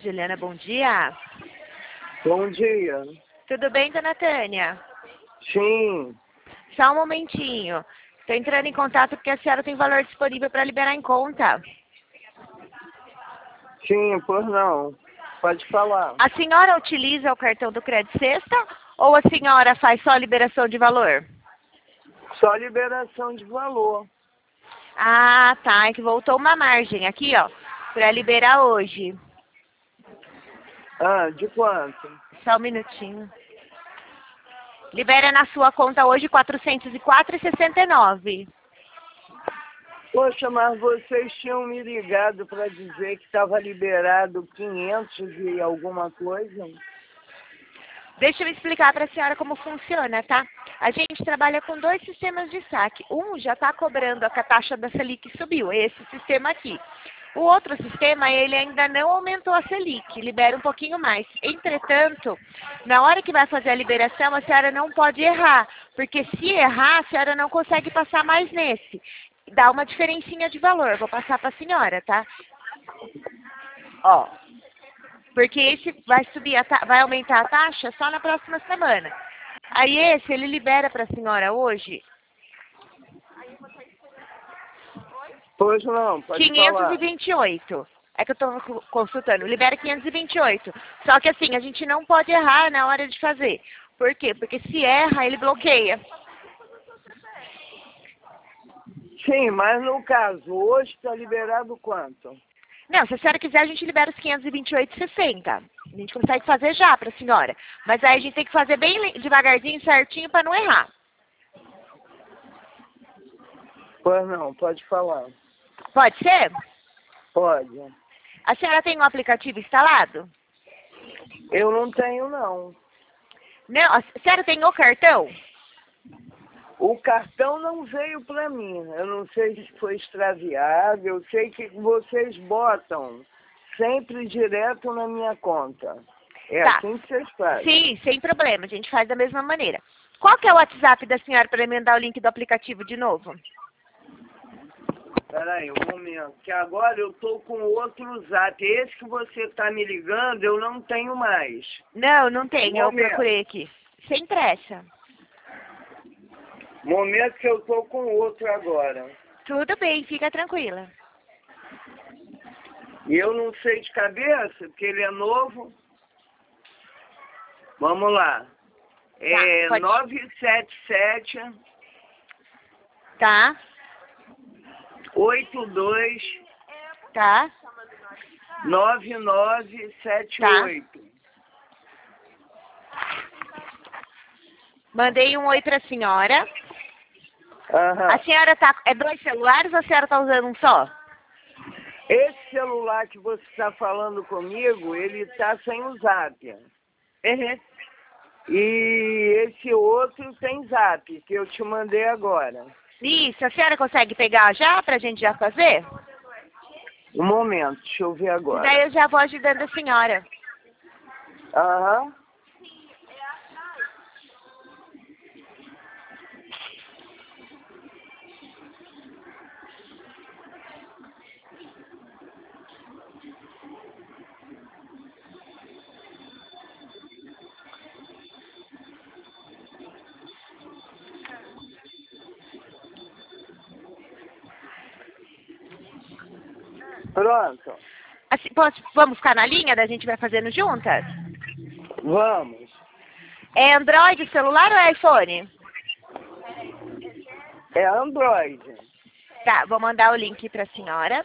Juliana, bom dia. Bom dia. Tudo bem, dona Tânia? Sim. Só um momentinho. Estou entrando em contato porque a senhora tem valor disponível para liberar em conta. Sim, pois não. Pode falar. A senhora utiliza o cartão do Crédito Sexta ou a senhora faz só liberação de valor? Só liberação de valor. Ah, tá. É que voltou uma margem aqui, ó, para liberar hoje. Ah, de quanto? Só um minutinho. Libera na sua conta hoje R$ 404,69. Poxa, mas vocês tinham me ligado para dizer que estava liberado 500 e alguma coisa? Deixa eu explicar para a senhora como funciona, tá? A gente trabalha com dois sistemas de saque. Um já está cobrando a taxa da Selic subiu, esse sistema aqui. O outro sistema, ele ainda não aumentou a Selic, libera um pouquinho mais. Entretanto, na hora que vai fazer a liberação, a senhora não pode errar, porque se errar, a senhora não consegue passar mais nesse. Dá uma diferencinha de valor, vou passar para a senhora, tá? Ó, porque esse vai subir, vai aumentar a taxa só na próxima semana. Aí esse, ele libera para a senhora hoje Pois não, pode falar. 528. É que eu estou consultando. Libera 528. Só que assim, a gente não pode errar na hora de fazer. Por quê? Porque se erra, ele bloqueia. Sim, mas no caso, hoje está liberado quanto? Não, se a senhora quiser, a gente libera os 528,60. A gente consegue fazer já para a senhora. Mas aí a gente tem que fazer bem devagarzinho, certinho, para não errar. Pois não, pode falar. Pode ser? Pode. A senhora tem um aplicativo instalado? Eu não tenho, não. Não, a senhora tem o cartão? O cartão não veio para mim. Eu não sei se foi extraviado. Eu sei que vocês botam sempre direto na minha conta. É Tá. assim que vocês fazem. Sim, sem problema. A gente faz da mesma maneira. Qual que é o WhatsApp da senhora para emendar o link do aplicativo de novo? Peraí, um momento. Que agora eu tô com outro zap. Esse que você está me ligando, eu não tenho mais. Não, não tem. Eu Momento. procurei aqui. Sem pressa. Momento que eu tô com outro agora. Tudo bem, fica tranquila. E eu não sei de cabeça, porque ele é novo. Vamos lá. É pode. 977 Tá, 82 tá, 9978. Mandei um oi pra senhora. Aham. A senhora tá... É dois celulares ou a senhora tá usando um só? Esse celular que você está falando comigo, ele está sem o zap. Uhum. E esse outro tem zap, que eu te mandei agora. Isso, a senhora consegue pegar já pra gente já fazer? Um momento, deixa eu ver agora. Daí eu já vou ajudando a senhora. Aham. Pronto. Assim, vamos ficar na linha da gente vai fazendo juntas? Vamos. É Android o celular ou é iPhone? É Android. Tá, vou mandar o link pra senhora.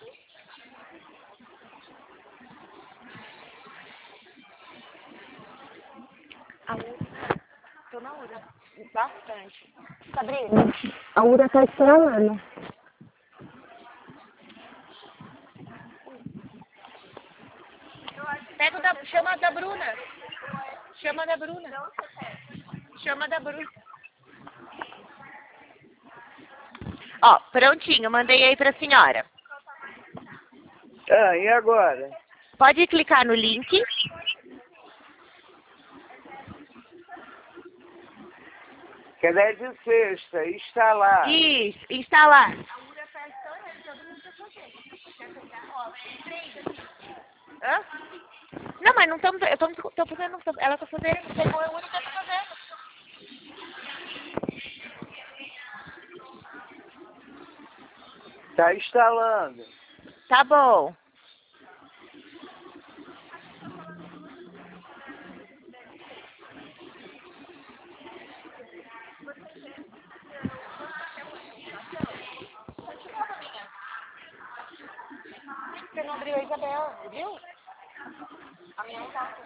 A Ura. Tô na Ura. Bastante. Sabrina, a Ura tá estralando. Pega o da... Chama da Bruna. Chama da Bruna. Chama da Bruna. Ó, prontinho, mandei aí pra senhora. Ah, e agora? Pode clicar no link. Que é de sexta, instalar. Isso, instalar. Hã? Não, mas não estamos. Eu tô fazendo. Ela tá fazendo. Pegou a única que tá fazendo. Tá instalando. Tá bom. Você não abriu a Isabel, viu? A minha não tá.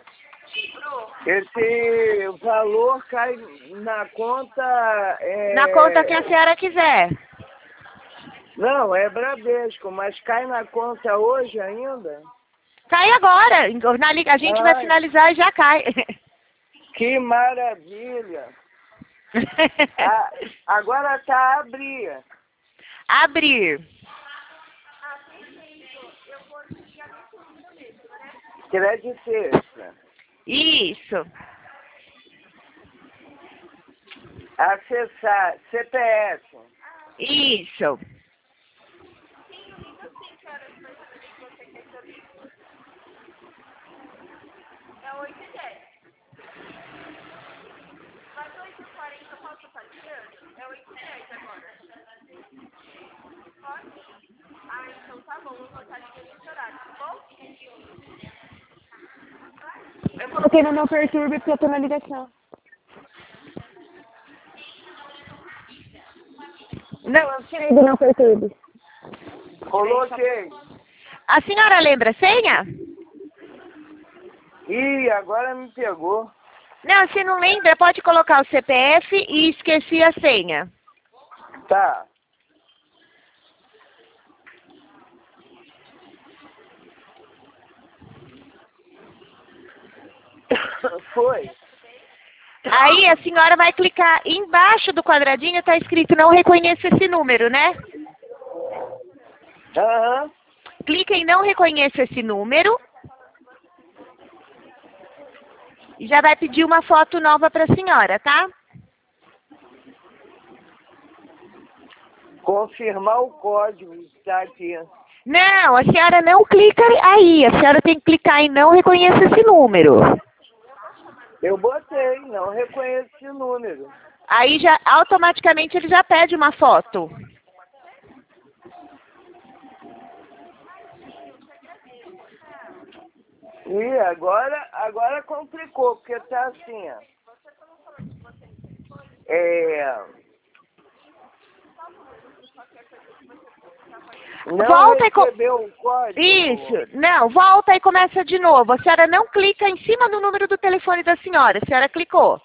Esse valor cai na conta... Na conta que a senhora quiser. Não, é Bradesco, mas cai na conta hoje ainda? Cai agora. A gente vai Ai, finalizar e já cai. que maravilha! Ah, agora tá a abrir. Abrir. Crédito extra. Isso. Acessar CPF. Isso. Eu coloquei no meu perturbe porque eu tô na ligação. Não, eu tirei do meu perturbe. Coloquei. A senhora lembra a senha? Ih, agora me pegou. Não, se não lembra, pode colocar o CPF e esqueci a senha. Tá. Foi. Aí a senhora vai clicar embaixo do quadradinho, tá escrito não reconheço esse número, né? Aham. Clica em não reconheço esse número. E já vai pedir uma foto nova para a senhora, tá? Confirmar o código está aqui. Não, a senhora não clica aí. A senhora tem que clicar em não reconheço esse número. Eu botei, não reconheço esse número. Aí já automaticamente ele já pede uma foto. E agora complicou, porque tá assim, ó. Não Volta recebeu o código? Isso. Não, volta e começa de novo. A senhora não clica em cima do número do telefone da senhora. A senhora clicou.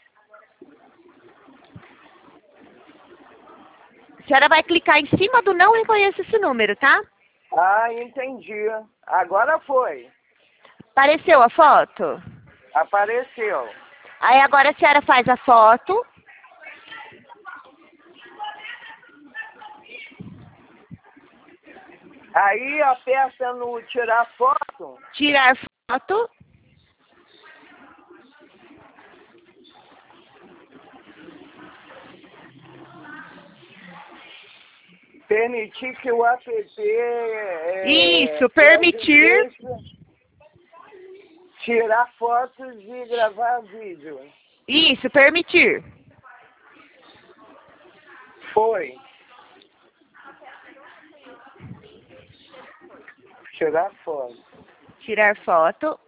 A senhora vai clicar em cima do não reconheço esse número, tá? Ah, entendi. Agora foi. Apareceu a foto? Apareceu. Aí agora a senhora faz a foto. Aí aperta no tirar foto. Tirar foto. Permitir que o app... Isso, permitir. Tirar fotos e gravar vídeo. Isso, permitir. Foi. Tirar foto. Tirar foto.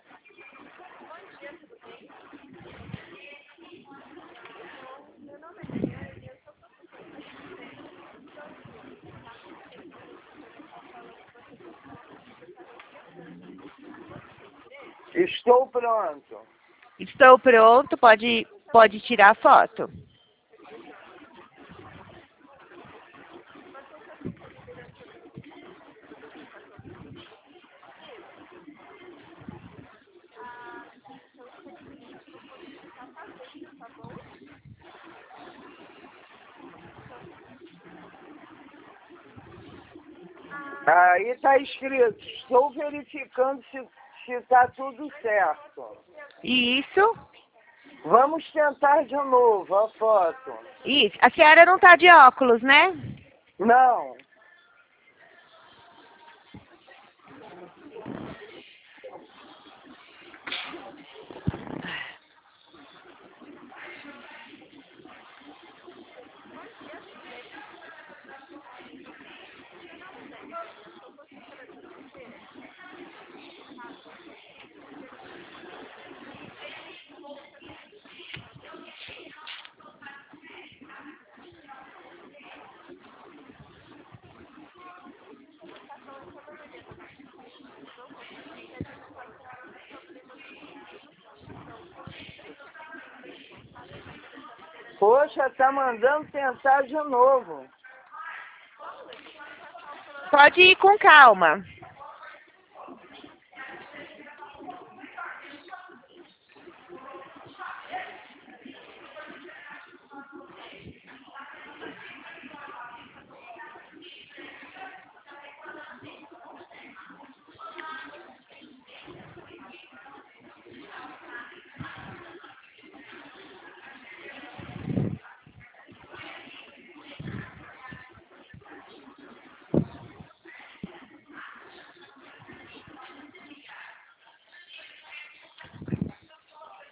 Estou pronto. Estou pronto, pode tirar a foto. Aí está escrito, estou verificando se está tudo certo. Isso. Vamos tentar de novo a foto. Isso. A senhora não está de óculos, né? Não. Poxa, tá mandando tentar de novo. Pode ir com calma.